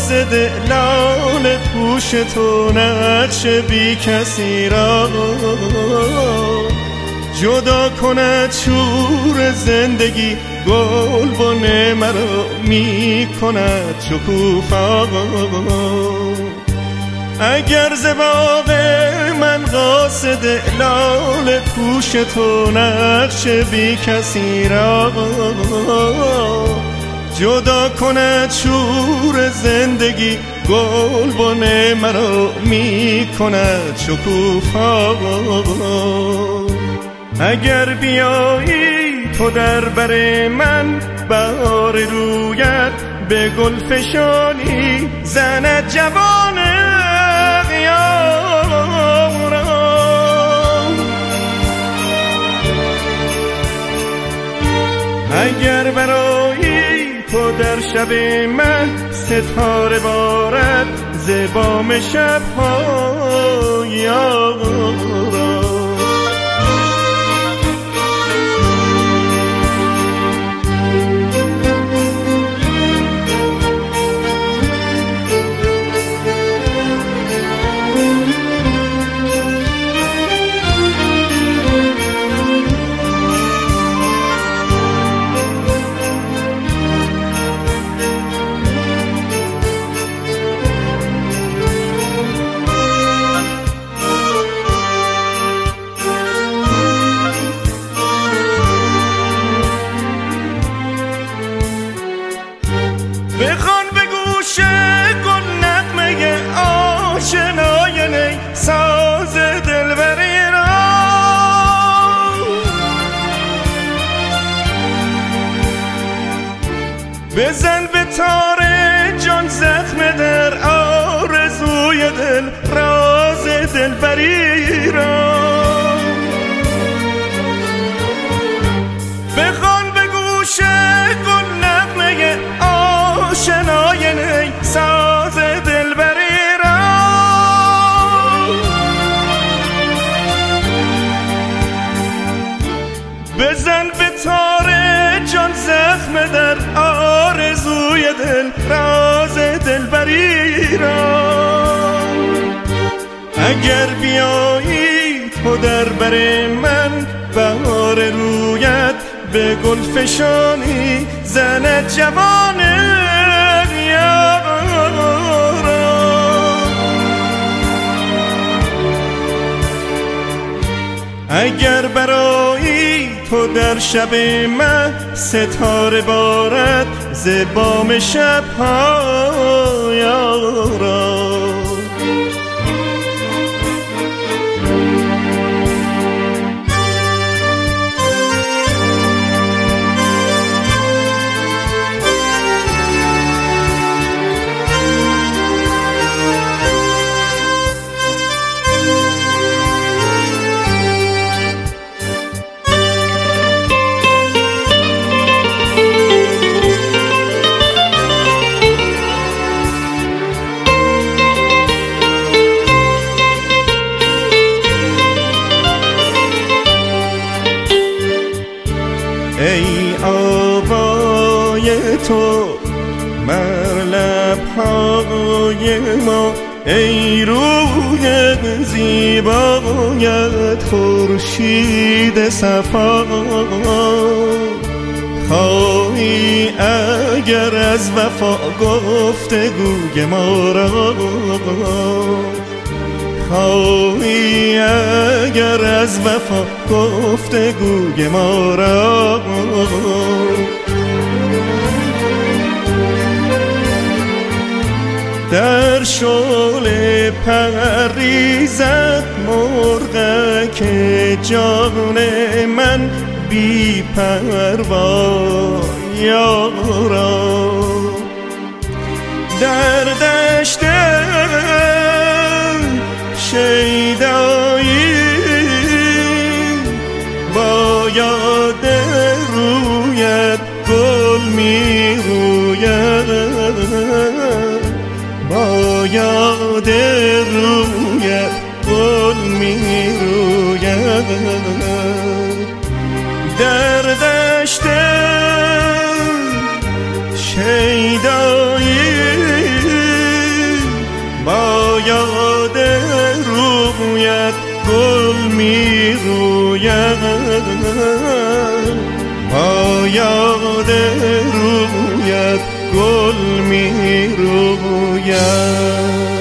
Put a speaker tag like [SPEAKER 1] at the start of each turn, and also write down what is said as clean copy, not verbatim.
[SPEAKER 1] قاصد لال پوش تو نقش بی کسی را جدا کند شور زندگی گلبن مرا می کند شکوفا اگر ز باغ من قاصد لال پوش تو نقش بی کسی را جدا کند شور زندگی گلبن مرا می کند شکوفا اگر بیایی تو در بر من بهار رویت به گل فشانی زند جوان اگر برای تو در شب من ستاره بارد ز بام شب‌ها یارا بخوان به گوش گل نغمه آشنای نی ساز دلبری را بزن به تار جان زخم در آرزوی دل راز دلبری را بخوان به گوش گل نغمه آشنای نی ساز دلبری را بزن به تار جان زخم در آرزوی دل راز دلبری را اگر بیایی تو در بر من بهار رویت به گل فشانی زند جوان اگر برای تو در شب من ستاره بارد ز بام شب‌ها یارا ای آوای تو مر لب‌های ما ای روی زیبایت خورشید صفا خواهی اگر از وفا گفتگوی ما را خواهی اگر از وفا گفتگوی ما را در شعله پریزد مرغک جان من بی پروا یارا در دشت شیدایی با یاد رویت گل می روید با یاد رویت گل می روید در دشت شیدایی می روید با یاد رویت گل می روید